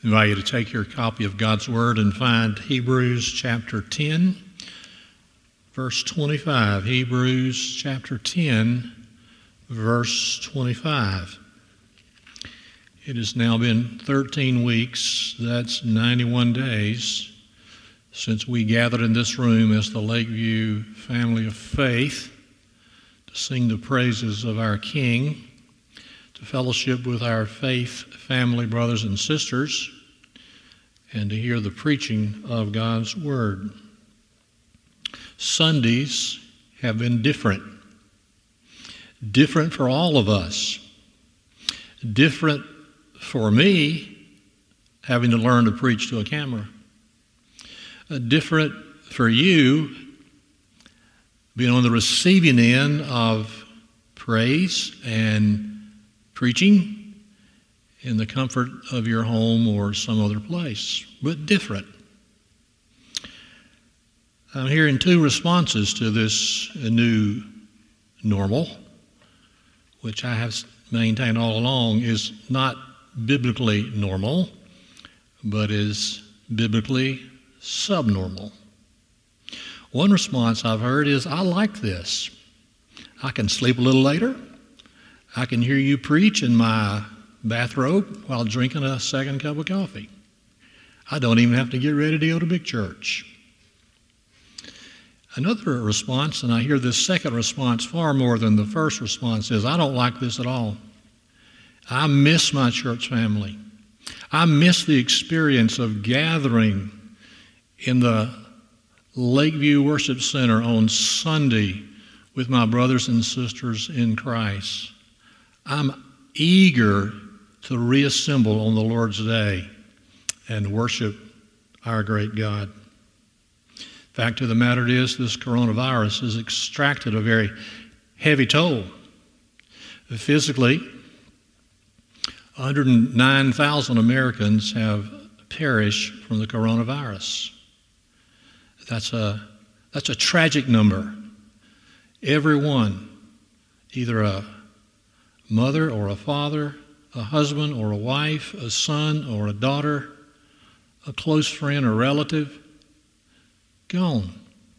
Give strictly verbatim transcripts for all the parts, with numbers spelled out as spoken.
invite you to take your copy of God's Word and find Hebrews chapter ten, verse twenty-five. Hebrews chapter ten, verse twenty-five. It has now been thirteen weeks, that's ninety-one days, since we gathered in this room as the Lakeview family of faith to sing the praises of our King, to fellowship with our faith family brothers and sisters, and to hear the preaching of God's Word. Sundays have been different. Different for all of us. Different for me, having to learn to preach to a camera. Uh, different for you, being on the receiving end of praise and preaching in the comfort of your home or some other place, but different. I'm hearing two responses to this new normal, which I have maintained all along is not biblically normal, but is biblically subnormal. One response I've heard is, I like this. I can sleep a little later. I can hear you preach in my bathrobe while drinking a second cup of coffee. I don't even have to get ready to go to big church. Another response, and I hear this second response far more than the first response, is, I don't like this at all. I miss my church family. I miss the experience of gathering in the Lakeview Worship Center on Sunday with my brothers and sisters in Christ. I'm eager to reassemble on the Lord's Day and worship our great God. Fact of the matter is, this coronavirus has extracted a very heavy toll. Physically, one hundred nine thousand Americans have perished from the coronavirus. That's a, that's a tragic number. Everyone, either a mother or a father, a husband or a wife, a son or a daughter, a close friend or relative, gone.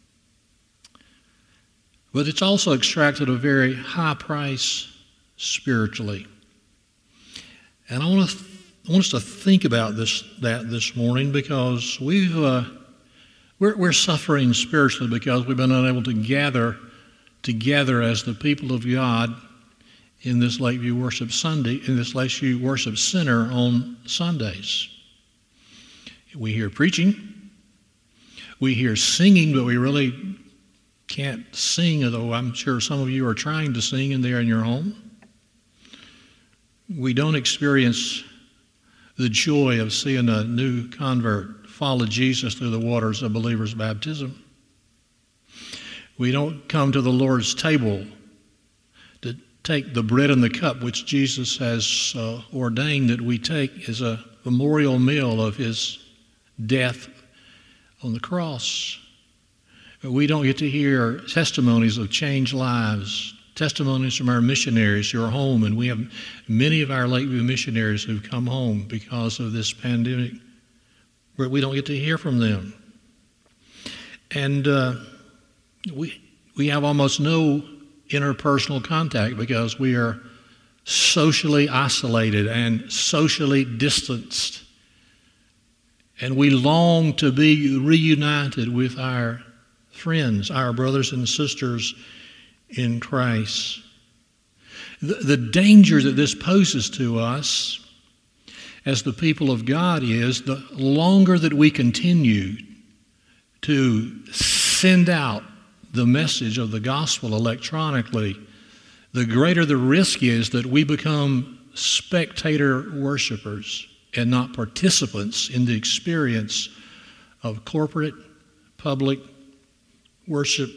But it's also extracted a very high price spiritually. And I want, to th- I want us to think about this that this morning, because we've uh, we're, we're suffering spiritually because we've been unable to gather together as the people of God in this Lakeview Worship Sunday, in this Lakeview Worship Center on Sundays. We hear preaching, we hear singing, but we really can't sing, although I'm sure some of you are trying to sing in there in your home. We don't experience the joy of seeing a new convert follow Jesus through the waters of believer's baptism. We don't come to the Lord's table to take the bread and the cup which Jesus has uh, ordained that we take as a memorial meal of his death on the cross. We don't get to hear testimonies of changed lives, testimonies from our missionaries who are home, and we have many of our Lakeview missionaries who've come home because of this pandemic, where we don't get to hear from them. And uh, we we have almost no interpersonal contact because we are socially isolated and socially distanced. And we long to be reunited with our friends, our brothers and sisters in Christ. The, the danger that this poses to us as the people of God is, the longer that we continue to send out the message of the gospel electronically, the greater the risk is that we become spectator worshipers and not participants in the experience of corporate, public worship.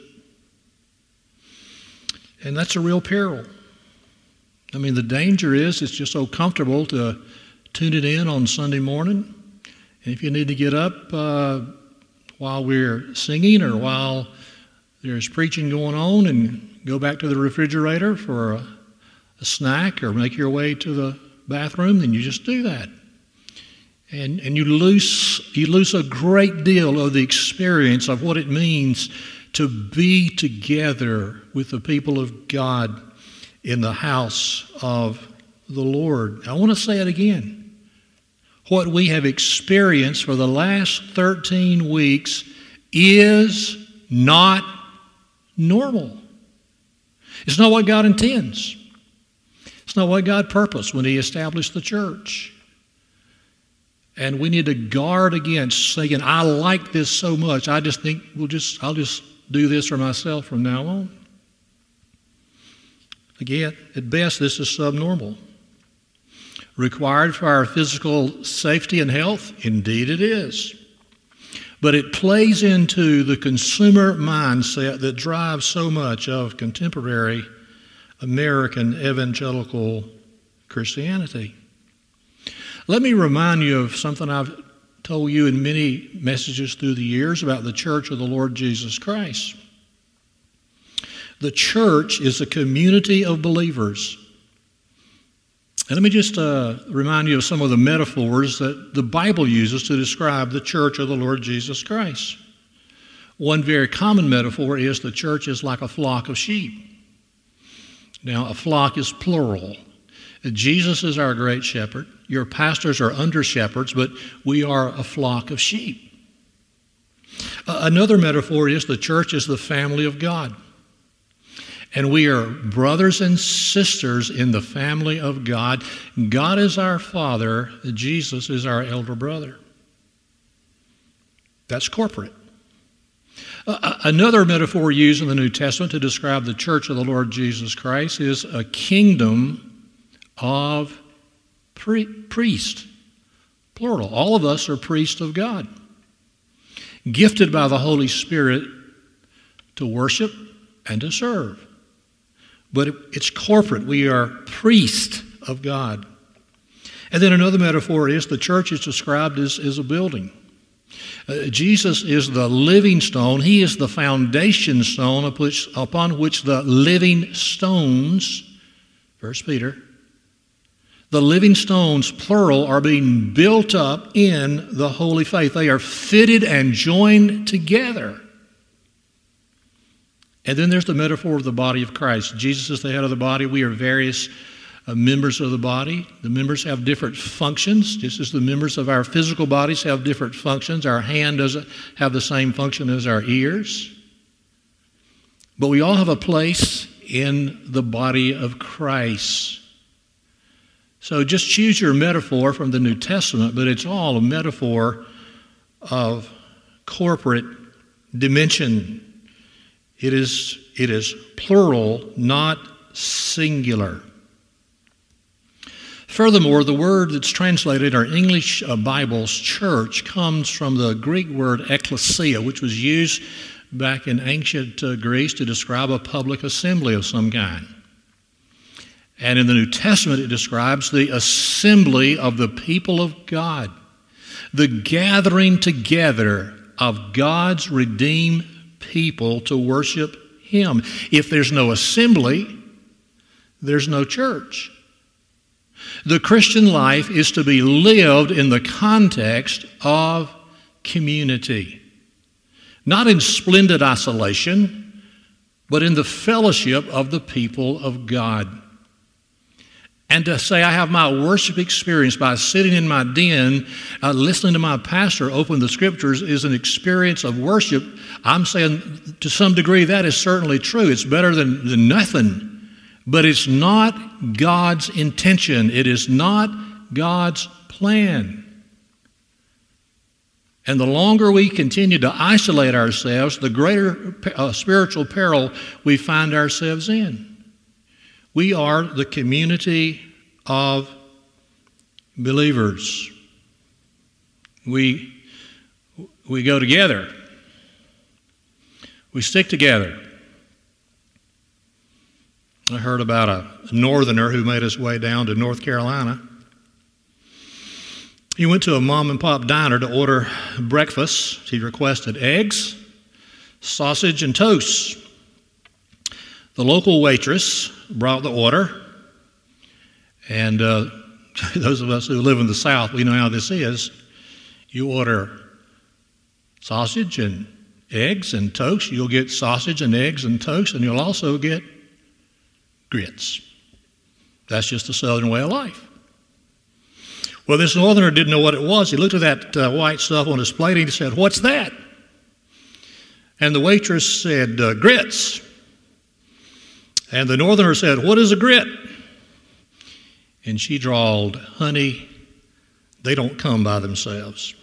And that's a real peril. I mean, the danger is it's just so comfortable to tune it in on Sunday morning. And if you need to get up uh, while we're singing or while there's preaching going on and go back to the refrigerator for a, a snack or make your way to the bathroom, then you just do that. And, and you lose, you lose a great deal of the experience of what it means to be together with the people of God in the house of the Lord. I want to say it again. What we have experienced for the last thirteen weeks is not normal. It's not what God intends. It's not what God purposed when He established the church. And we need to guard against saying, I like this so much, I just think we'll just I'll just do this for myself from now on. Again, at best, this is subnormal. Required for our physical safety and health? Indeed it is. But it plays into the consumer mindset that drives so much of contemporary American evangelical Christianity. Let me remind you of something I've told you in many messages through the years about the Church of the Lord Jesus Christ. The church is a community of believers. And let me just uh, remind you of some of the metaphors that the Bible uses to describe the church of the Lord Jesus Christ. One very common metaphor is the church is like a flock of sheep. Now, a flock is plural. Jesus is our great shepherd. Your pastors are under shepherds, but we are a flock of sheep. Uh, another metaphor is the church is the family of God. And we are brothers and sisters in the family of God. God is our Father. Jesus is our elder brother. That's corporate. Uh, another metaphor used in the New Testament to describe the church of the Lord Jesus Christ is a kingdom of pri- priests, plural. All of us are priests of God, gifted by the Holy Spirit to worship and to serve. But it's corporate. We are priests of God. And then another metaphor is the church is described as, as a building. Uh, Jesus is the living stone. He is the foundation stone upon which, upon which the living stones, First Peter, the living stones, plural, are being built up in the holy faith. They are fitted and joined together. And then there's the metaphor of the body of Christ. Jesus is the head of the body. We are various uh, members of the body. The members have different functions, just as the members of our physical bodies have different functions. Our hand doesn't have the same function as our ears. But we all have a place in the body of Christ. So just choose your metaphor from the New Testament, but it's all a metaphor of corporate dimension. It is, it is plural, not singular. Furthermore, the word that's translated in our English uh, Bibles, church, comes from the Greek word ekklesia, which was used back in ancient uh, Greece to describe a public assembly of some kind. And in the New Testament, it describes the assembly of the people of God, the gathering together of God's redeemed people to worship Him. If there's no assembly, there's no church. The Christian life is to be lived in the context of community, not in splendid isolation, but in the fellowship of the people of God. And to say I have my worship experience by sitting in my den, uh, listening to my pastor open the Scriptures is an experience of worship. I'm saying to some degree that is certainly true. It's better than, than nothing. But it's not God's intention. It is not God's plan. And the longer we continue to isolate ourselves, the greater uh, spiritual peril we find ourselves in. We are the community of believers. We, we go together. We stick together. I heard about a northerner who made his way down to North Carolina. He went to a mom and pop diner to order breakfast. He requested eggs, sausage, and toast. The local waitress brought the order, and uh, those of us who live in the South, we know how this is. You order sausage and eggs and toast, you'll get sausage and eggs and toast, and you'll also get grits. That's just the Southern way of life. Well, this Northerner didn't know what it was. He looked at that uh, white stuff on his plate and he said, "What's that?" And the waitress said, uh, "Grits." And the Northerner said, "What is a grit?" And she drawled, "Honey, they don't come by themselves."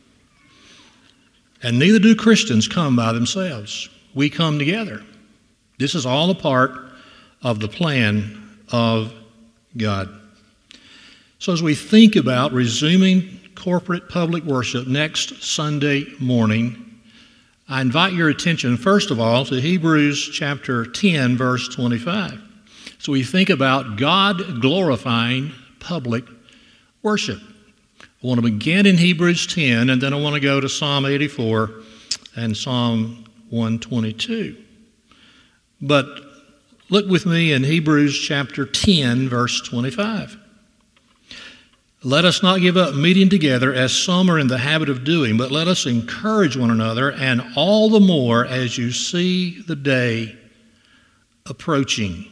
And neither do Christians come by themselves. We come together. This is all a part of the plan of God. So as we think about resuming corporate public worship next Sunday morning, I invite your attention, first of all, to Hebrews chapter ten, verse twenty-five. So we think about God glorifying public worship. I want to begin in Hebrews ten, and then I want to go to Psalm eighty-four and Psalm one twenty-two. But look with me in Hebrews chapter ten, verse twenty-five. "Let us not give up meeting together as some are in the habit of doing, but let us encourage one another, and all the more as you see the day approaching."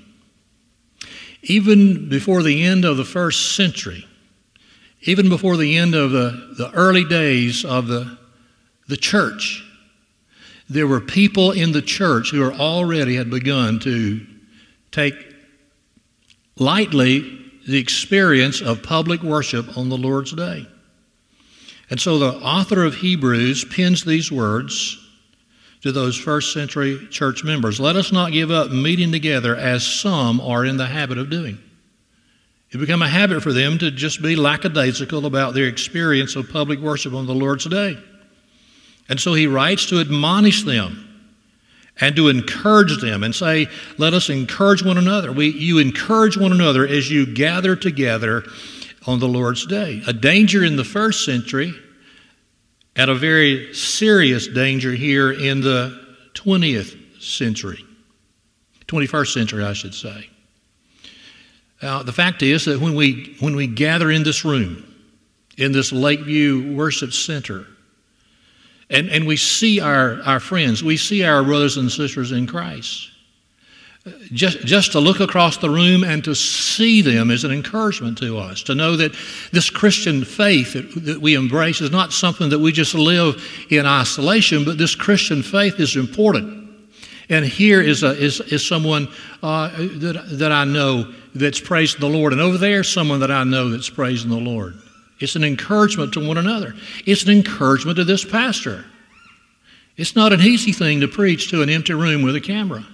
Even before the end of the first century, even before the end of the, the early days of the, the church, there were people in the church who are already had begun to take lightly the experience of public worship on the Lord's Day. And so the author of Hebrews pens these words to those first century church members. "Let us not give up meeting together as some are in the habit of doing." It became a habit for them to just be lackadaisical about their experience of public worship on the Lord's Day. And so he writes to admonish them and to encourage them and say, let us encourage one another. We, you encourage one another as you gather together on the Lord's Day. A danger in the first century and a very serious danger here in the twentieth century, twenty-first century, I should say. Uh, the fact is that when we, when we gather in this room, in this Lakeview Worship Center, and, and we see our, our friends, we see our brothers and sisters in Christ, just, just to look across the room and to see them is an encouragement to us, to know that this Christian faith that, that we embrace is not something that we just live in isolation, but this Christian faith is important. And here is, a, is, is someone uh, that, that I know that's praising the Lord. And over there, someone that I know that's praising the Lord. It's an encouragement to one another. It's an encouragement to this pastor. It's not an easy thing to preach to an empty room with a camera.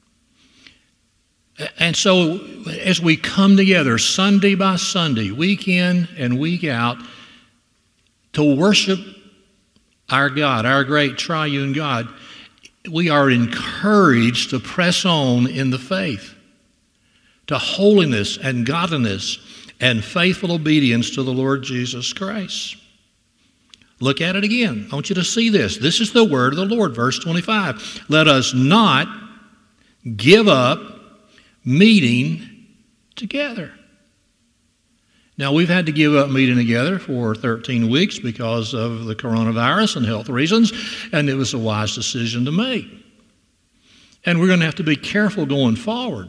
And so as we come together Sunday by Sunday, week in and week out, to worship our God, our great triune God, we are encouraged to press on in the faith, to holiness and godliness and faithful obedience to the Lord Jesus Christ. Look at it again. I want you to see this. This is the word of the Lord, verse twenty-five. Let us not give up meeting together. Now, we've had to give up meeting together for thirteen weeks because of the coronavirus and health reasons, and it was a wise decision to make. And we're going to have to be careful going forward.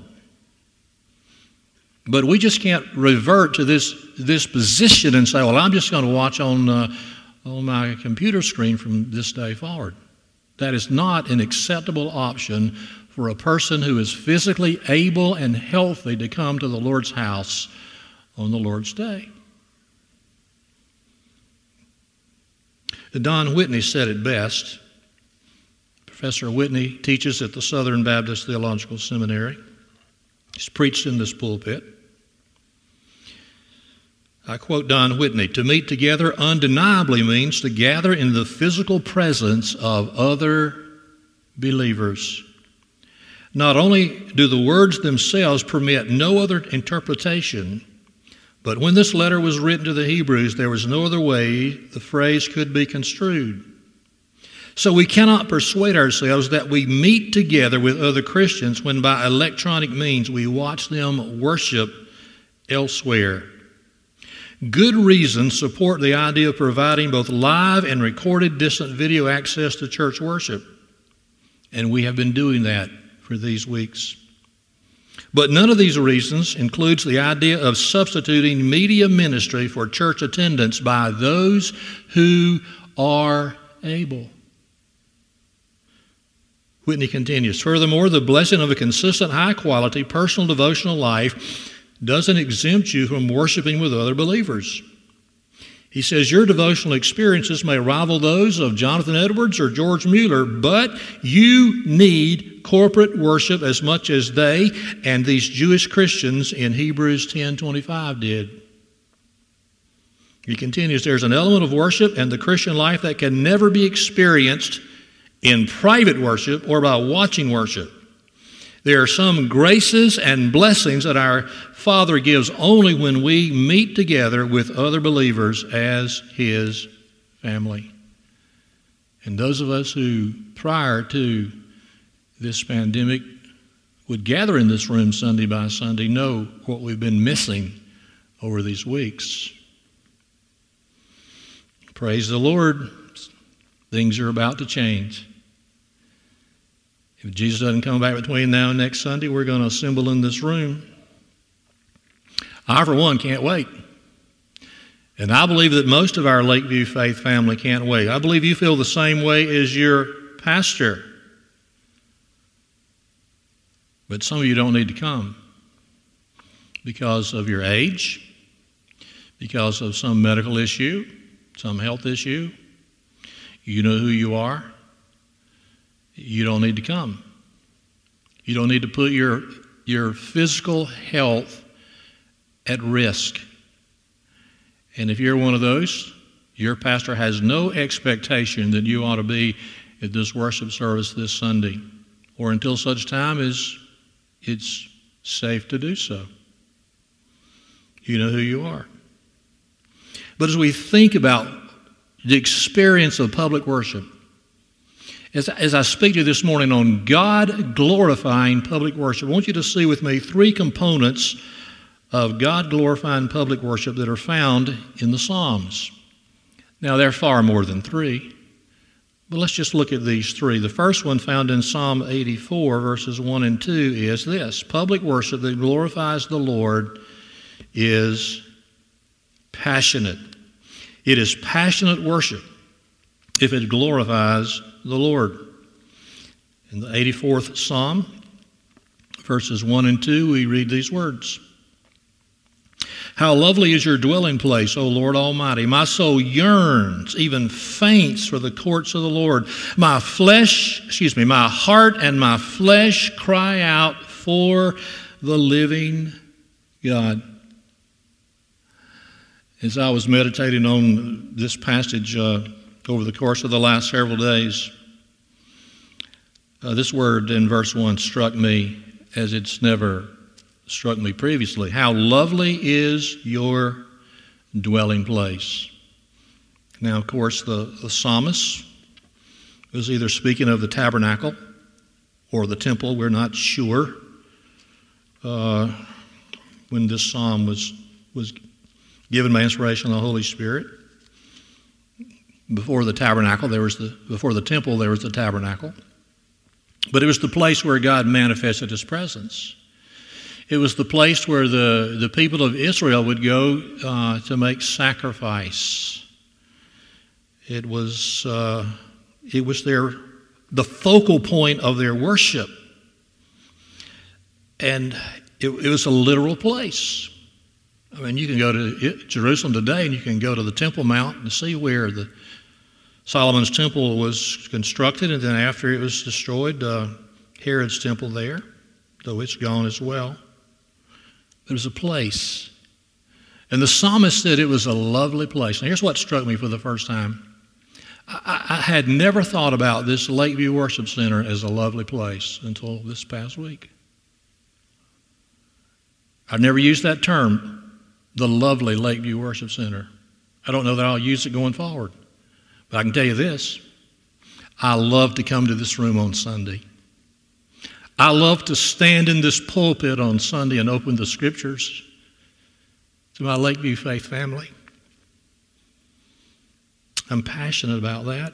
But we just can't revert to this, this position and say, well, I'm just going to watch on, uh, on my computer screen from this day forward. That is not an acceptable option for a person who is physically able and healthy to come to the Lord's house on the Lord's Day. Don Whitney said it best. Professor Whitney teaches at the Southern Baptist Theological Seminary. He's preached in this pulpit. I quote Don Whitney, "To meet together undeniably means to gather in the physical presence of other believers. Not only do the words themselves permit no other interpretation, but when this letter was written to the Hebrews, there was no other way the phrase could be construed. So we cannot persuade ourselves that we meet together with other Christians when by electronic means we watch them worship elsewhere. Good reasons support the idea of providing both live and recorded distant video access to church worship. And we have been doing that for these weeks. But none of these reasons includes the idea of substituting media ministry for church attendance by those who are able. Whitney continues, furthermore, the blessing of a consistent, high-quality, personal devotional life doesn't exempt you from worshiping with other believers. He says, your devotional experiences may rival those of Jonathan Edwards or George Mueller, but you need corporate worship as much as they and these Jewish Christians in Hebrews ten twenty-five did. He continues, there's an element of worship and the Christian life that can never be experienced in private worship or by watching worship. There are some graces and blessings that our Father gives only when we meet together with other believers as His family. And those of us who, prior to this pandemic, would gather in this room Sunday by Sunday know what we've been missing over these weeks. Praise the Lord. Things are about to change. If Jesus doesn't come back between now and next Sunday, we're going to assemble in this room. I, for one, can't wait. And I believe that most of our Lakeview Faith family can't wait. I believe you feel the same way as your pastor. But some of you don't need to come because of your age, because of some medical issue, some health issue. You know who you are. You don't need to come. You don't need to put your, your physical health at risk. And if you're one of those, your pastor has no expectation that you ought to be at this worship service this Sunday, or until such time as it's safe to do so. You know who you are. But as we think about the experience of public worship, As, as I speak to you this morning on God-glorifying public worship, I want you to see with me three components of God-glorifying public worship that are found in the Psalms. Now, there are far more than three, but let's just look at these three. The first one found in Psalm eighty-four, verses one and two, is this: public worship that glorifies the Lord is passionate. It is passionate worship if it glorifies the Lord. In the eighty-fourth Psalm, verses one and two, we read these words. How lovely is your dwelling place, O Lord Almighty. My soul yearns, even faints for the courts of the Lord. My flesh, excuse me, my heart and my flesh cry out for the living God. As I was meditating on this passage uh, over the course of the last several days, uh, this word in verse one struck me as it's never struck me previously. How lovely is your dwelling place. Now, of course, the, the psalmist was either speaking of the tabernacle or the temple. We're not sure uh, when this psalm was, was given by inspiration of the Holy Spirit. Before the tabernacle, there was the before the temple, there was the tabernacle. But it was the place where God manifested His presence. It was the place where the, the people of Israel would go uh, to make sacrifice. It was uh, it was their the focal point of their worship, and it, it was a literal place. I mean, you can go to Jerusalem today, and you can go to the Temple Mount and see where the Solomon's temple was constructed, and then after it was destroyed, uh, Herod's temple there, though it's gone as well. It was a place. And the psalmist said it was a lovely place. Now, here's what struck me for the first time. I, I had never thought about this Lakeview Worship Center as a lovely place until this past week. I've never used that term, the lovely Lakeview Worship Center. I don't know that I'll use it going forward. But I can tell you this, I love to come to this room on Sunday. I love to stand in this pulpit on Sunday and open the Scriptures. to my Lakeview Faith family. I'm passionate about that.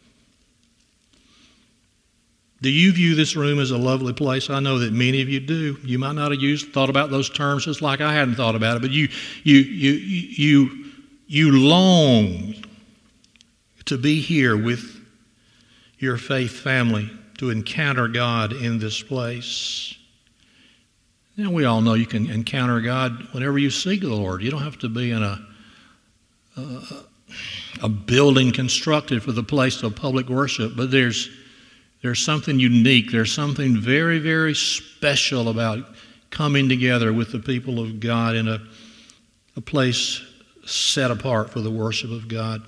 Do you view this room as a lovely place? I know that many of you do. You might not have used thought about those terms just like I hadn't thought about it, but you you you you you long to be here with your faith family, to encounter God in this place. Now, we all know you can encounter God whenever you seek the Lord. You don't have to be in a a, a building constructed for the place of public worship, but there's There's something unique. There's something very, very special about coming together with the people of God in a, a place set apart for the worship of God.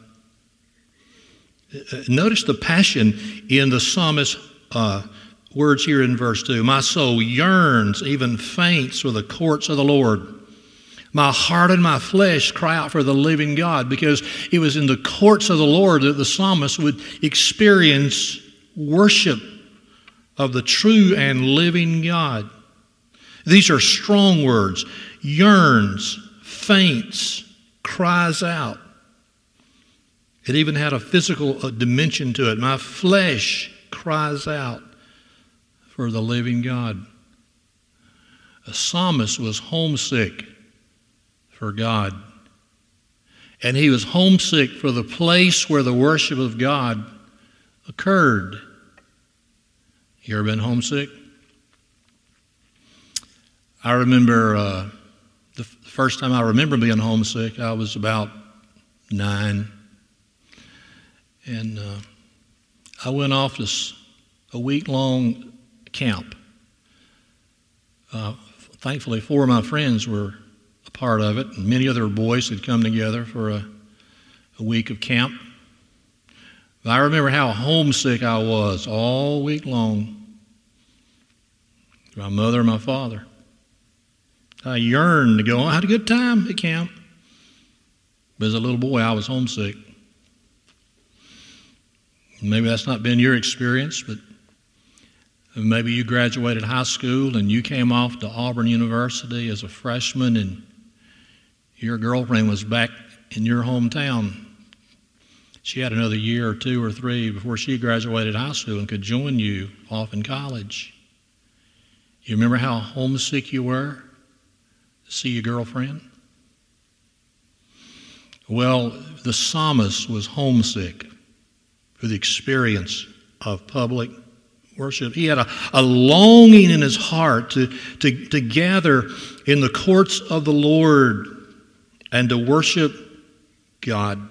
Notice the passion in the psalmist's uh, words here in verse two. My soul yearns, even faints, for the courts of the Lord. My heart and my flesh cry out for the living God, because it was in the courts of the Lord that the psalmist would experience worship of the true and living God. These are strong words. Yearns, faints, cries out. It even had a physical dimension to it. My flesh cries out for the living God. A psalmist was homesick for God. And he was homesick for the place where the worship of God occurred. You ever been homesick? I remember uh, the f- first time I remember being homesick, I was about nine. And uh, I went off to s- a week-long camp. Uh, thankfully, four of my friends were a part of it, and many other boys had come together for a, a week of camp. I remember how homesick I was all week long. My mother and my father. I yearned to go. I had a good time at camp. But as a little boy, I was homesick. Maybe that's not been your experience, but maybe you graduated high school and you came off to Auburn University as a freshman and your girlfriend was back in your hometown. She had another year or two or three before she graduated high school and could join you off in college. You remember how homesick you were to see your girlfriend? Well, the psalmist was homesick for the experience of public worship. He had a, a longing in his heart to, to, to gather in the courts of the Lord and to worship God.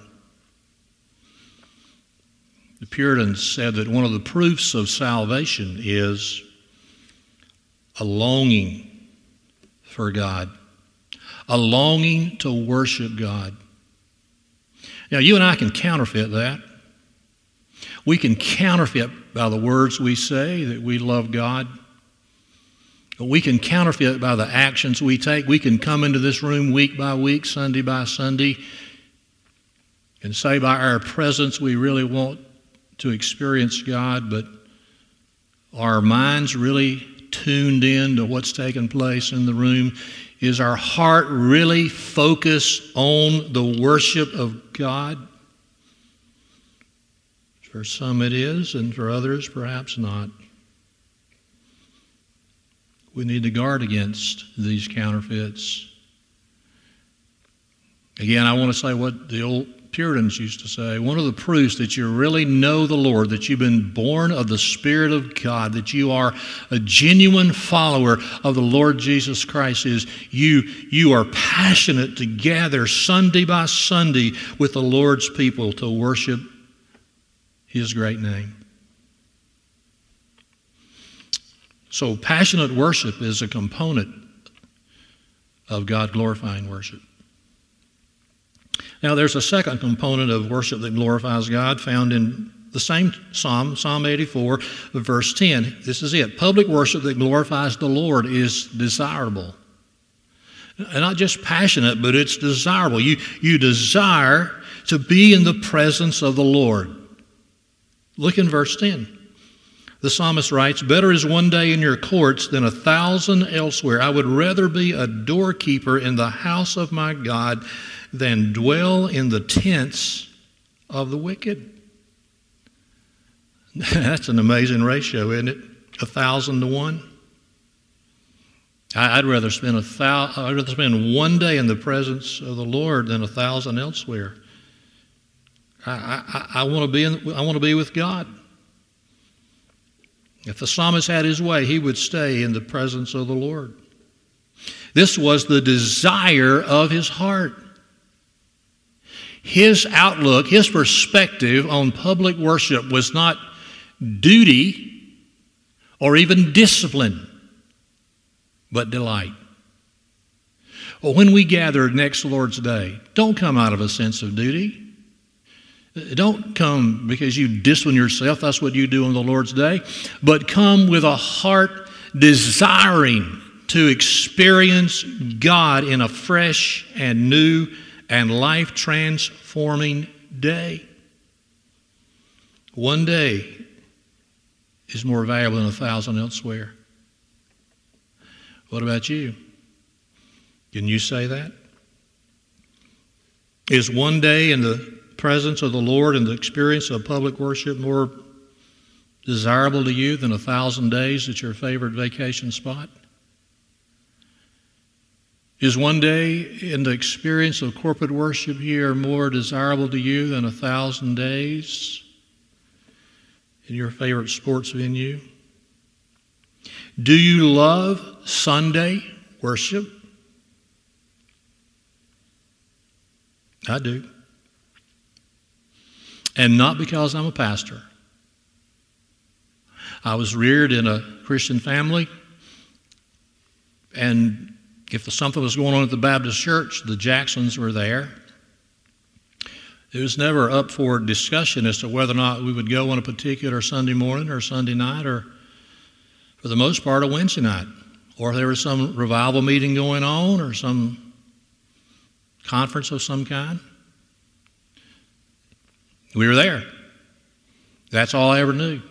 The Puritans said that one of the proofs of salvation is a longing for God, a longing to worship God. Now, you and I can counterfeit that. We can counterfeit by the words we say that we love God. We can counterfeit by the actions we take. We can come into this room week by week, Sunday by Sunday, and say by our presence we really want to experience God, but our minds really tuned in to what's taking place in the room? Is our heart really focused on the worship of God? For some it is, and for others perhaps not. We need to guard against these counterfeits. Again, I want to say what the old Puritans used to say. One of the proofs that you really know the Lord, that you've been born of the Spirit of God, that you are a genuine follower of the Lord Jesus Christ, is you, you are passionate to gather Sunday by Sunday with the Lord's people to worship His great name. So passionate worship is a component of God-glorifying worship. Now, there's a second component of worship that glorifies God found in the same psalm, Psalm eighty-four, verse ten. This is it. Public worship that glorifies the Lord is desirable. And not just passionate, but it's desirable. You, you desire to be in the presence of the Lord. Look in verse ten. The psalmist writes, "Better is one day in your courts than a thousand elsewhere. I would rather be a doorkeeper in the house of my God than dwell in the tents of the wicked." That's an amazing ratio, isn't it? A thousand to one. I'd rather spend a thou- I'd rather spend one day in the presence of the Lord than a thousand elsewhere. I, I, I want to be in, I want to be with God. If the psalmist had his way, he would stay in the presence of the Lord. This was the desire of his heart. His outlook, his perspective on public worship was not duty or even discipline, but delight. Well, when we gather next Lord's Day, don't come out of a sense of duty. Don't come because you discipline yourself. That's what you do on the Lord's Day. But come with a heart desiring to experience God in a fresh and new and life-transforming day. One day is more valuable than a thousand elsewhere. What about you? Can you say that? Is one day in the presence of the Lord and the experience of public worship more desirable to you than a thousand days at your favorite vacation spot? Is one day in the experience of corporate worship here more desirable to you than a thousand days in your favorite sports venue? Do you love Sunday worship? I do. And not because I'm a pastor. I was reared in a Christian family, and if something was going on at the Baptist church, the Jacksons were there. It was never up for discussion as to whether or not we would go on a particular Sunday morning or Sunday night or, for the most part, a Wednesday night. Or if there was some revival meeting going on or some conference of some kind. We were there. That's all I ever knew.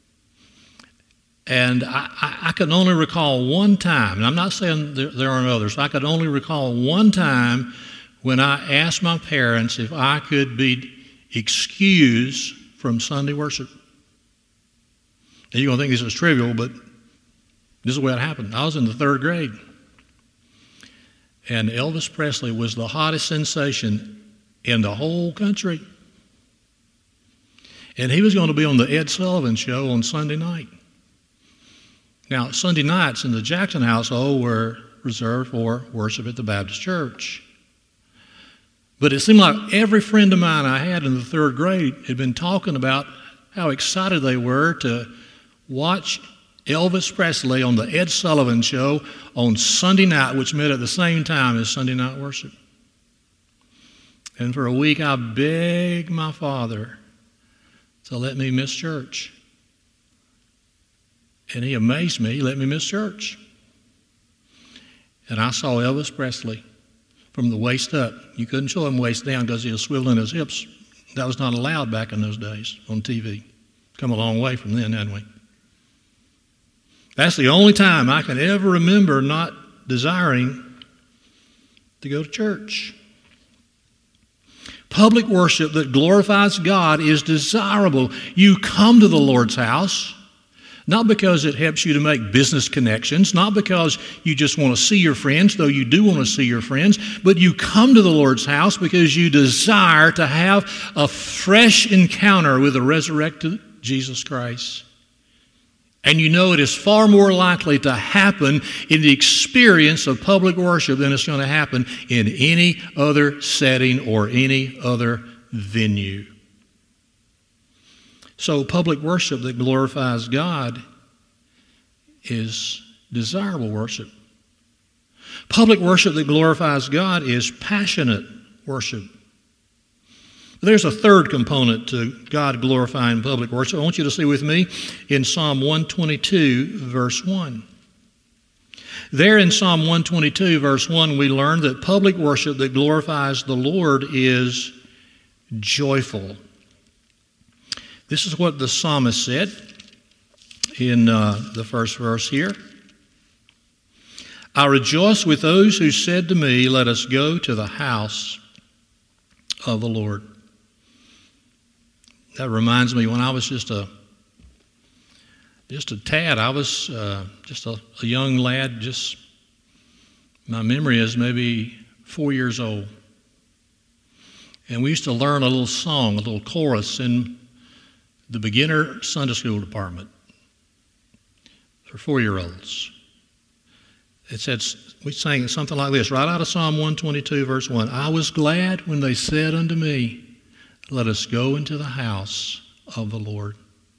And I, I, I can only recall one time, and I'm not saying there, there aren't others, I could only recall one time when I asked my parents if I could be excused from Sunday worship. And you're going to think this is trivial, but this is the way it happened. I was in the third grade. And Elvis Presley was the hottest sensation in the whole country. And he was going to be on the Ed Sullivan Show on Sunday night. Now, Sunday nights in the Jackson household were reserved for worship at the Baptist church. But it seemed like every friend of mine I had in the third grade had been talking about how excited they were to watch Elvis Presley on the Ed Sullivan Show on Sunday night, which met at the same time as Sunday night worship. And for a week, I begged my father to let me miss church. And he amazed me. He let me miss church. And I saw Elvis Presley from the waist up. You couldn't show him waist down because he was swiveling his hips. That was not allowed back in those days on T V. Come a long way from then, hadn't we? That's the only time I can ever remember not desiring to go to church. Public worship that glorifies God is desirable. You come to the Lord's house, not because it helps you to make business connections, not because you just want to see your friends, though you do want to see your friends, but you come to the Lord's house because you desire to have a fresh encounter with the resurrected Jesus Christ. And you know it is far more likely to happen in the experience of public worship than it's going to happen in any other setting or any other venue. So public worship that glorifies God is desirable worship. Public worship that glorifies God is passionate worship. There's a third component to God glorifying public worship. I want you to see with me in Psalm one twenty-two, verse one. There in Psalm one twenty-two, verse one, we learn that public worship that glorifies the Lord is joyful. This is what the psalmist said. in uh, the first verse here. I rejoice with those who said to me, let us go to the house of the Lord. That reminds me when I was just a just a tad, I was uh, just a, a young lad, just my memory is maybe four years old. And we used to learn a little song, a little chorus in the beginner Sunday school department for four-year-olds. It said, we sang something like this, right out of Psalm one twenty-two, verse one. I was glad when they said unto me, let us go into the house of the Lord.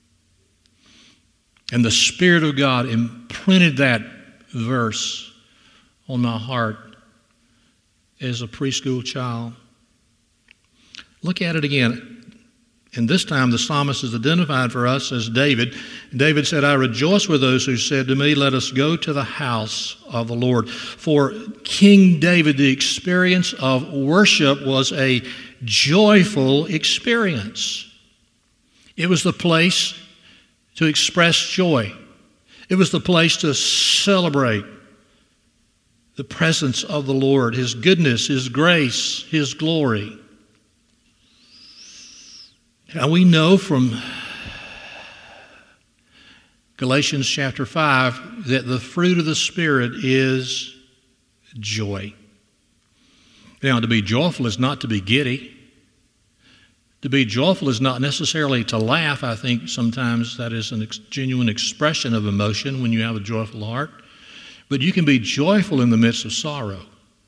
And the Spirit of God imprinted that verse on my heart as a preschool child. Look at it again. And this time the psalmist is identified for us as David. David said, I rejoice with those who said to me, let us go to the house of the Lord. For King David, the experience of worship was a joyful experience. It was the place to express joy. It was the place to celebrate the presence of the Lord, His goodness, His grace, His glory. And we know from Galatians chapter five that the fruit of the Spirit is joy. Now, to be joyful is not to be giddy. To be joyful is not necessarily to laugh. I think sometimes that is a ex- genuine expression of emotion when you have a joyful heart. But you can be joyful in the midst of sorrow.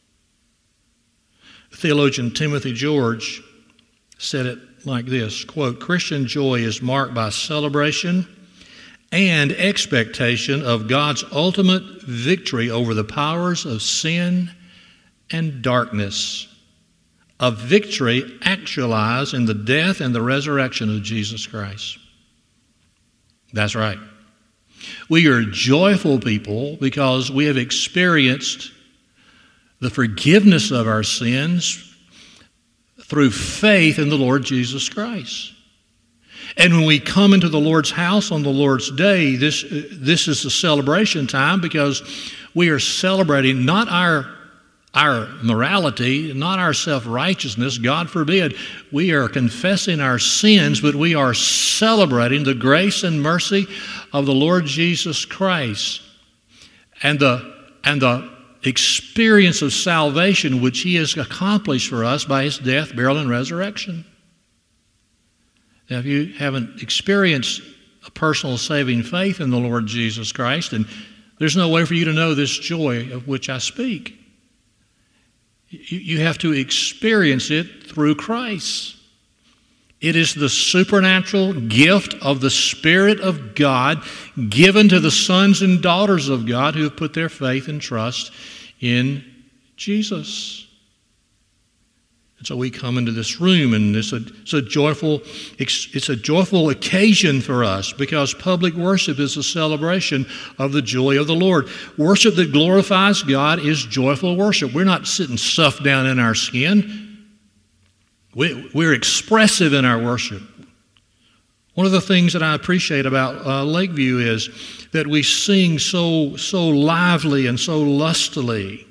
Theologian Timothy George said it like this, quote, Christian joy is marked by celebration and expectation of God's ultimate victory over the powers of sin and darkness, a victory actualized in the death and the resurrection of Jesus Christ. That's right. We are joyful people because we have experienced the forgiveness of our sins through faith in the Lord Jesus Christ. And when we come into the Lord's house on the Lord's day, this, this is a celebration time because we are celebrating not our, our morality, not our self-righteousness, God forbid. We are confessing our sins, but we are celebrating the grace and mercy of the Lord Jesus Christ and the, and the experience of salvation which He has accomplished for us by His death, burial, and resurrection. Now, if you haven't experienced a personal saving faith in the Lord Jesus Christ, and there's no way for you to know this joy of which I speak. You, you have to experience it through Christ. It is the supernatural gift of the Spirit of God given to the sons and daughters of God who have put their faith and trust in Jesus. And so we come into this room, and it's a, it's a joyful, it's a joyful occasion for us because public worship is a celebration of the joy of the Lord. Worship that glorifies God is joyful worship. We're not sitting stuffed down in our skin. We, we're expressive in our worship. One of the things that I appreciate about uh, Lakeview is that we sing so, so lively and so lustily.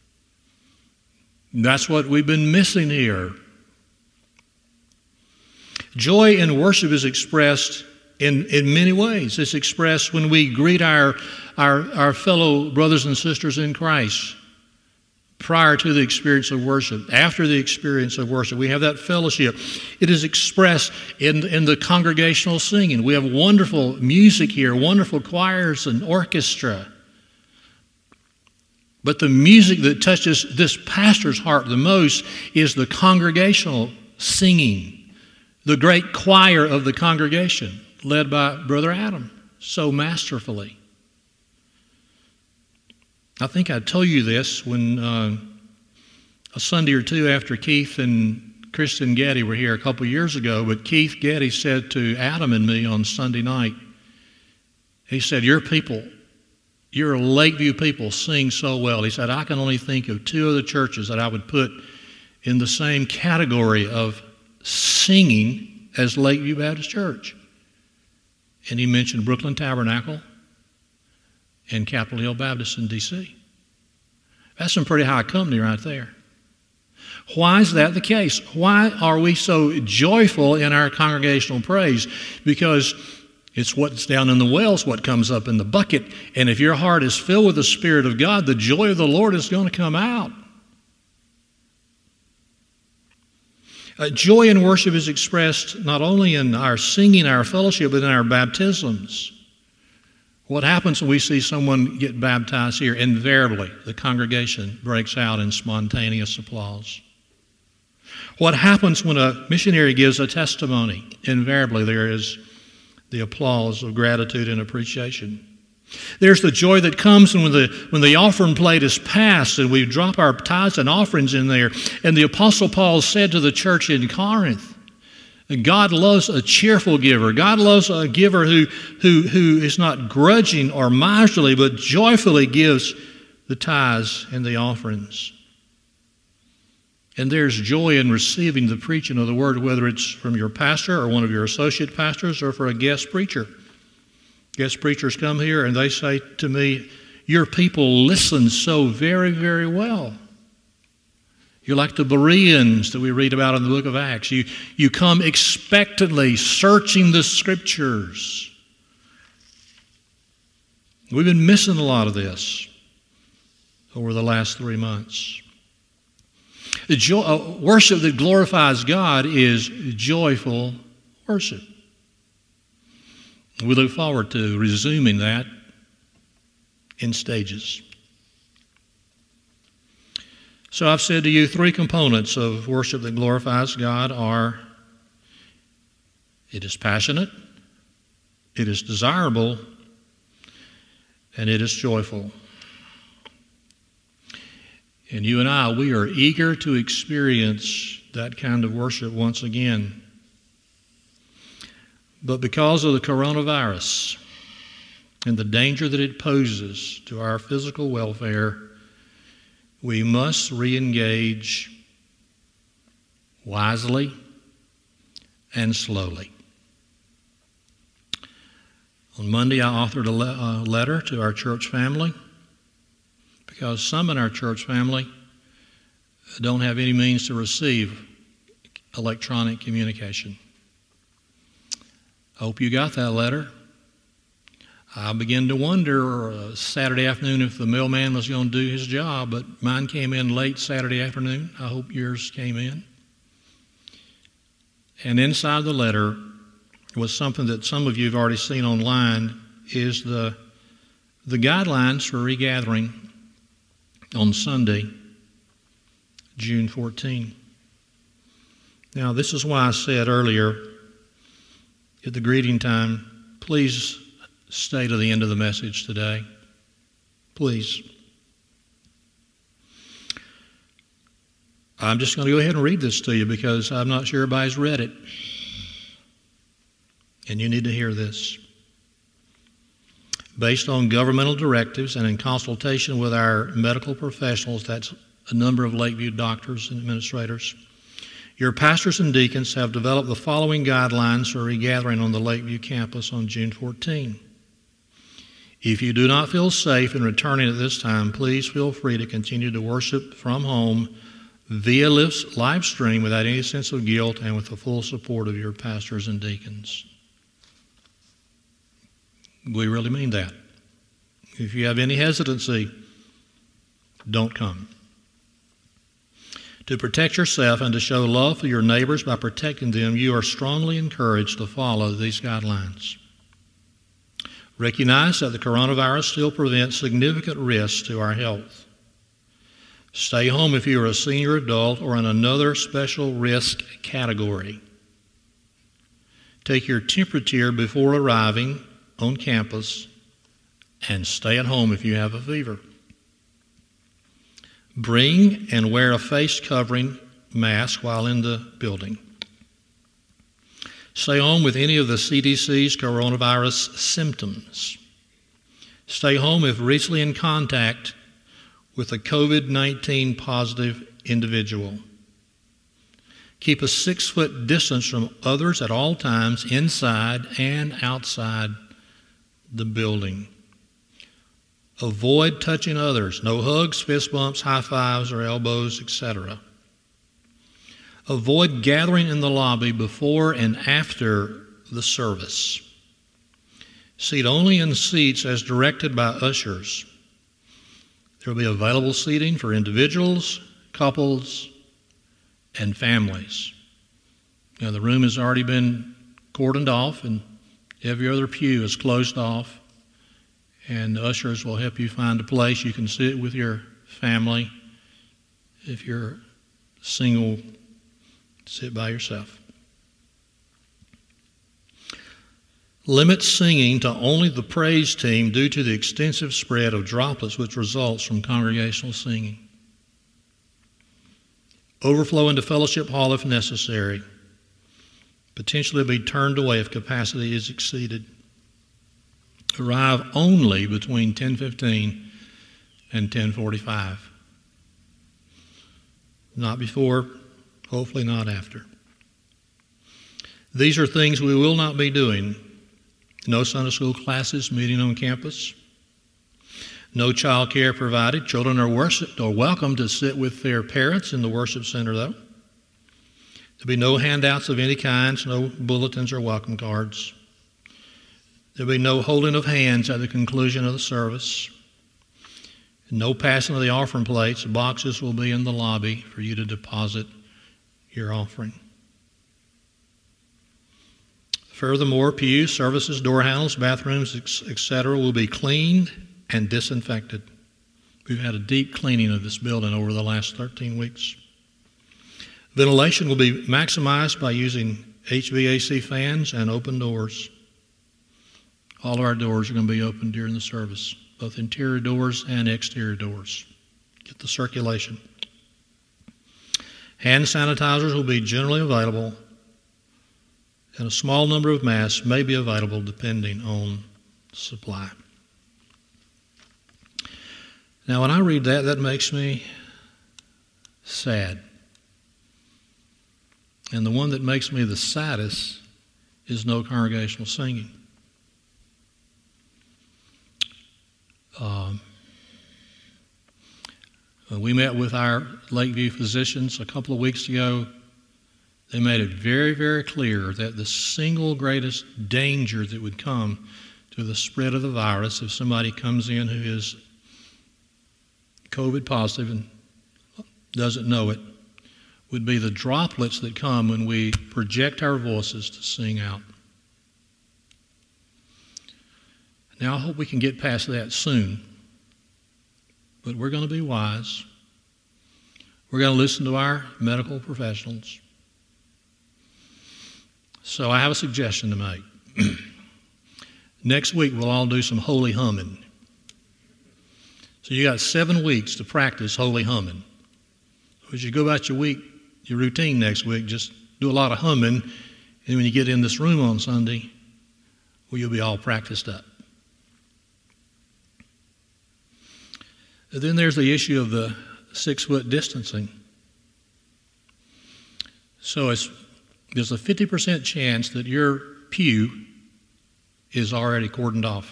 That's what we've been missing here. Joy in worship is expressed in, in many ways. It's expressed when we greet our, our, our fellow brothers and sisters in Christ prior to the experience of worship, after the experience of worship. We have that fellowship. It is expressed in, in the congregational singing. We have wonderful music here, wonderful choirs and orchestra. But the music that touches this pastor's heart the most is the congregational singing, the great choir of the congregation, led by Brother Adam, so masterfully. I think I told you this when uh, a Sunday or two after Keith and Kristen Getty were here a couple years ago, but Keith Getty said to Adam and me on Sunday night, he said, your people, your Lakeview people sing so well. He said, I can only think of two other churches that I would put in the same category of singing as Lakeview Baptist Church. And he mentioned Brooklyn Tabernacle and Capitol Hill Baptist in D C That's some pretty high company right there. Why is that the case? Why are we so joyful in our congregational praise? Because it's what's down in the wells, what comes up in the bucket. And if your heart is filled with the Spirit of God, the joy of the Lord is going to come out. Uh, joy in worship is expressed not only in our singing, our fellowship, but in our baptisms. What happens when we see someone get baptized here? Invariably, the congregation breaks out in spontaneous applause. What happens when a missionary gives a testimony? Invariably, there is the applause of gratitude and appreciation. There's the joy that comes when the, when the offering plate is passed and we drop our tithes and offerings in there. And the Apostle Paul said to the church in Corinth, God loves a cheerful giver. God loves a giver who, who, who is not grudging or miserly, but joyfully gives the tithes and the offerings. And there's joy in receiving the preaching of the word, whether it's from your pastor or one of your associate pastors or for a guest preacher. Guest preachers come here and they say to me, your people listen so very, very well. You're like the Bereans that we read about in the book of Acts. You, you come expectantly, searching the Scriptures. We've been missing a lot of this over the last three months. The joy, uh, worship that glorifies God is joyful worship. We look forward to resuming that in stages. So I've said to you, three components of worship that glorifies God are: it is passionate, it is desirable, and it is joyful. And you and I, we are eager to experience that kind of worship once again. But because of the coronavirus and the danger that it poses to our physical welfare, we must re-engage wisely and slowly. On Monday, I authored a, le- a letter to our church family, because some in our church family don't have any means to receive electronic communication. I hope you got that letter. I began to wonder uh, Saturday afternoon if the mailman was going to do his job, but mine came in late Saturday afternoon. I hope yours came in. And inside the letter was something that some of you have already seen online, is the, the guidelines for regathering on Sunday, June fourteenth. Now, this is why I said earlier at the greeting time, please stay to the end of the message today. Please. I'm just going to go ahead and read this to you because I'm not sure everybody's read it. And you need to hear this. Based on governmental directives and in consultation with our medical professionals, that's a number of Lakeview doctors and administrators, your pastors and deacons have developed the following guidelines for regathering on the Lakeview campus on June fourteenth. If you do not feel safe in returning at this time, please feel free to continue to worship from home via live stream without any sense of guilt and with the full support of your pastors and deacons. We really mean that. If you have any hesitancy, don't come. To protect yourself and to show love for your neighbors by protecting them, you are strongly encouraged to follow these guidelines. Recognize that the coronavirus still presents significant risks to our health. Stay home if you are a senior adult or in another special risk category. Take your temperature before arriving on campus, and stay at home if you have a fever. Bring and wear a face covering mask while in the building. Stay home with any of the C D C's coronavirus symptoms. Stay home if recently in contact with a COVID nineteen positive individual. Keep a six-foot distance from others at all times, inside and outside the building. Avoid touching others. No hugs, fist bumps, high fives, or elbows, et cetera. Avoid gathering in the lobby before and after the service. Seat only in seats as directed by ushers. There will be available seating for individuals, couples, and families. Now, the room has already been cordoned off, and every other pew is closed off, and the ushers will help you find a place you can sit with your family. If you're single, sit by yourself. Limit singing to only the praise team due to the extensive spread of droplets which results from congregational singing. Overflow into fellowship hall if necessary. Potentially be turned away if capacity is exceeded. Arrive only between ten fifteen and ten forty-five. Not before, hopefully not after. These are things we will not be doing. No Sunday school classes meeting on campus. No child care provided. Children are, worship, are welcome to sit with their parents in the worship center, though. There'll be no handouts of any kinds, no bulletins or welcome cards. There'll be no holding of hands at the conclusion of the service. No passing of the offering plates. Boxes will be in the lobby for you to deposit your offering. Furthermore, pews, services, door handles, bathrooms, et cetera will be cleaned and disinfected. We've had a deep cleaning of this building over the last thirteen weeks. Ventilation will be maximized by using H V A C fans and open doors. All of our doors are going to be open during the service, both interior doors and exterior doors. Get the circulation. Hand sanitizers will be generally available, and a small number of masks may be available depending on supply. Now, when I read that, that makes me sad. And the one that makes me the saddest is no congregational singing. Um, we met with our Lakeview physicians a couple of weeks ago. They made it very, very clear that the single greatest danger that would come to the spread of the virus if somebody comes in who is COVID positive and doesn't know it would be the droplets that come when we project our voices to sing out. Now, I hope we can get past that soon, but we're going to be wise. We're going to listen to our medical professionals. So I have a suggestion to make. Next week, we'll all do some holy humming. So you got seven weeks to practice holy humming. As you go about your week, your routine next week, just do a lot of humming, and when you get in this room on Sunday, well, you'll be all practiced up. And then there's the issue of the six-foot distancing. So it's, there's a fifty percent chance that your pew is already cordoned off.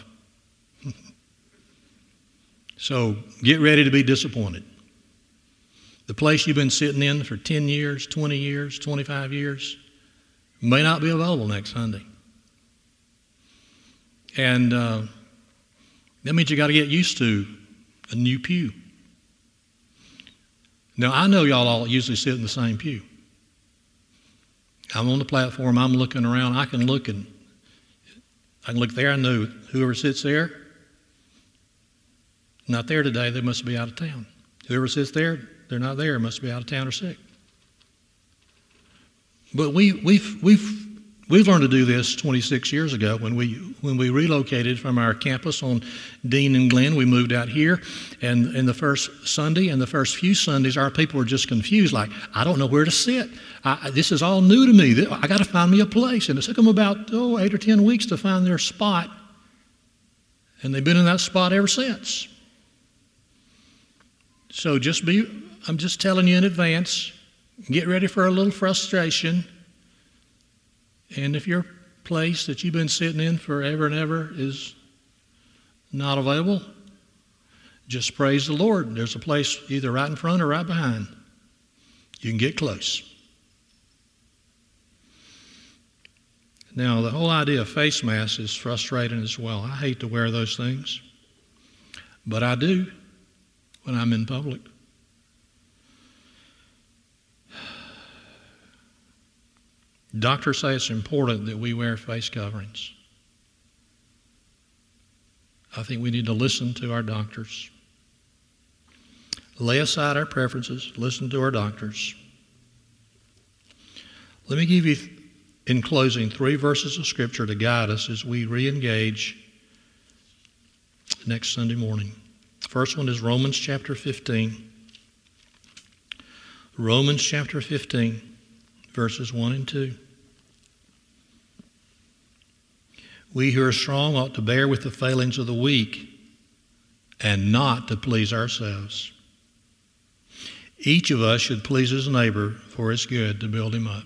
So get ready to be disappointed. The place you've been sitting in for ten years, twenty years, twenty-five years may not be available next Sunday. And uh, that means you got to get used to a new pew. Now, I know y'all all usually sit in the same pew. I'm on the platform, I'm looking around, I can look and I can look there, I know whoever sits there, not there today, they must be out of town. Whoever sits there, they're not there, must be out of town or sick. But we, we've, we've, we've learned to do this twenty-six years ago when we, when we relocated from our campus on Dean and Glenn. We moved out here, and in the first Sunday and the first few Sundays, our people were just confused, like, I don't know where to sit. I, this is all new to me. I got to find me a place. And it took them about oh, eight or ten weeks to find their spot, and they've been in that spot ever since. So just be, I'm just telling you in advance, Get ready for a little frustration. And if your place that you've been sitting in forever and ever is not available, just praise the Lord. There's a place either right in front or right behind. You can get close. Now, the whole idea of face masks is frustrating as well. I hate to wear those things, but I do when I'm in public. Doctors say it's important that we wear face coverings. I think we need to listen to our doctors. Lay aside our preferences, listen to our doctors. Let me give you, in closing, three verses of Scripture to guide us as we re-engage next Sunday morning. The first one is Romans chapter fifteen. Romans chapter fifteen, verses one and two. We who are strong ought to bear with the failings of the weak and not to please ourselves. Each of us should please his neighbor for his good, to build him up.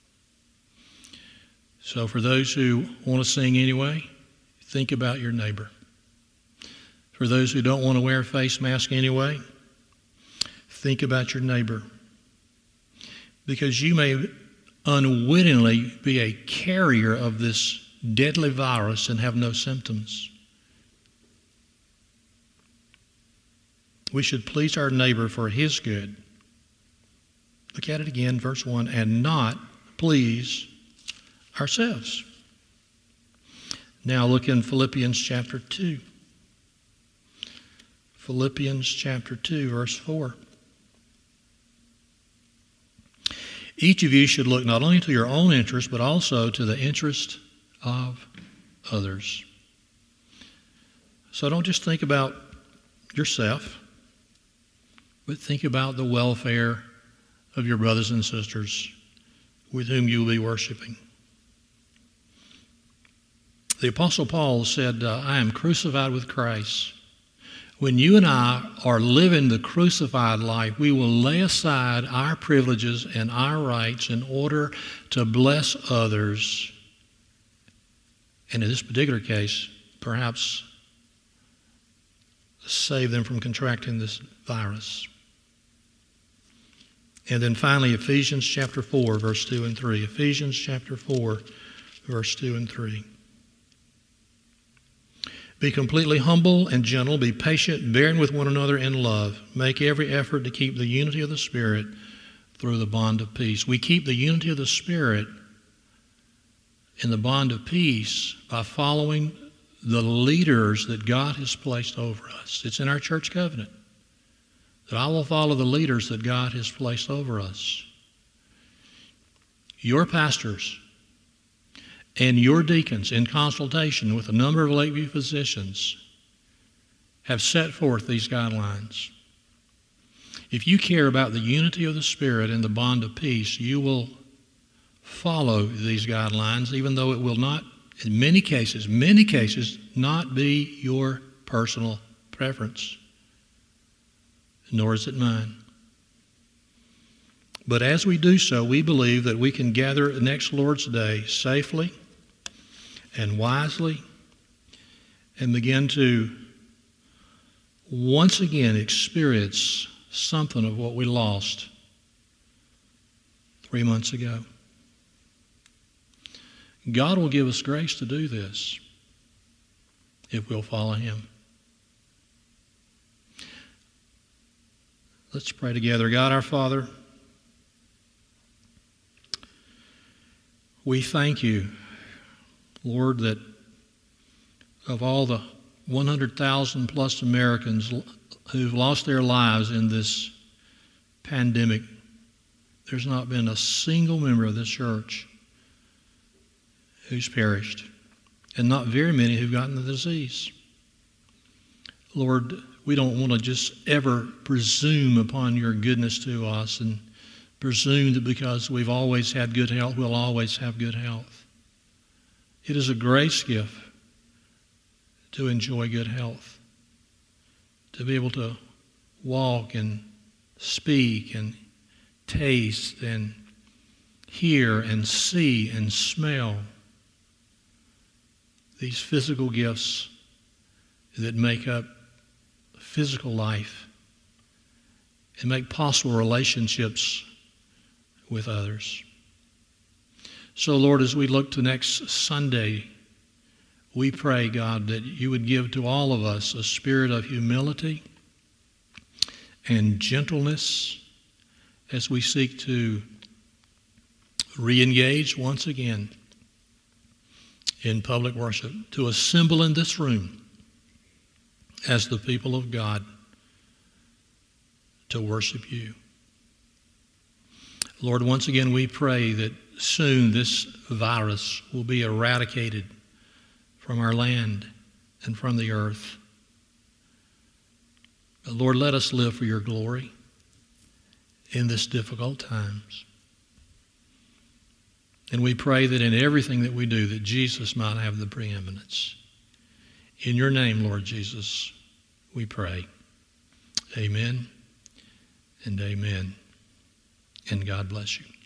So for those who want to sing anyway, think about your neighbor. For those who don't want to wear a face mask anyway, think about your neighbor. Because you may unwittingly be a carrier of this deadly virus and have no symptoms. We should please our neighbor for his good. Look at it again, verse one, and not please ourselves. Now look in Philippians chapter two. Philippians chapter two, verse four. Each of you should look not only to your own interest, but also to the interest of others. So don't just think about yourself, but think about the welfare of your brothers and sisters with whom you will be worshiping. The Apostle Paul said, uh, I am crucified with Christ. When you and I are living the crucified life, we will lay aside our privileges and our rights in order to bless others. And in this particular case, perhaps save them from contracting this virus. And then finally, Ephesians chapter four, verse two and three. Ephesians chapter four, verse two and three. Be completely humble and gentle. Be patient, bearing with one another in love. Make every effort to keep the unity of the Spirit through the bond of peace. We keep the unity of the Spirit in the bond of peace by following the leaders that God has placed over us. It's in our church covenant that I will follow the leaders that God has placed over us. Your pastors and your deacons, in consultation with a number of Lakeview physicians, have set forth these guidelines. If you care about the unity of the Spirit and the bond of peace, you will follow these guidelines, even though it will not, in many cases, many cases, not be your personal preference, nor is it mine. But as we do so, we believe that we can gather next Lord's Day safely and wisely and begin to once again experience something of what we lost three months ago. God will give us grace to do this if we'll follow Him. Let's pray together. God our Father, we thank you, Lord, that of all the one hundred thousand plus Americans who've lost their lives in this pandemic, there's not been a single member of this church who's perished, and not very many who've gotten the disease. Lord, we don't want to just ever presume upon your goodness to us and presume that because we've always had good health, we'll always have good health. It is a grace gift to enjoy good health, to be able to walk and speak and taste and hear and see and smell these physical gifts that make up physical life and make possible relationships with others. So, Lord, as we look to next Sunday, we pray, God, that you would give to all of us a spirit of humility and gentleness as we seek to re-engage once again in public worship, to assemble in this room as the people of God to worship you. Lord, once again we pray that soon this virus will be eradicated from our land and from the earth. But Lord, let us live for your glory in this difficult times. And we pray that in everything that we do, that Jesus might have the preeminence. In your name, Lord Jesus, we pray. Amen and amen. And God bless you.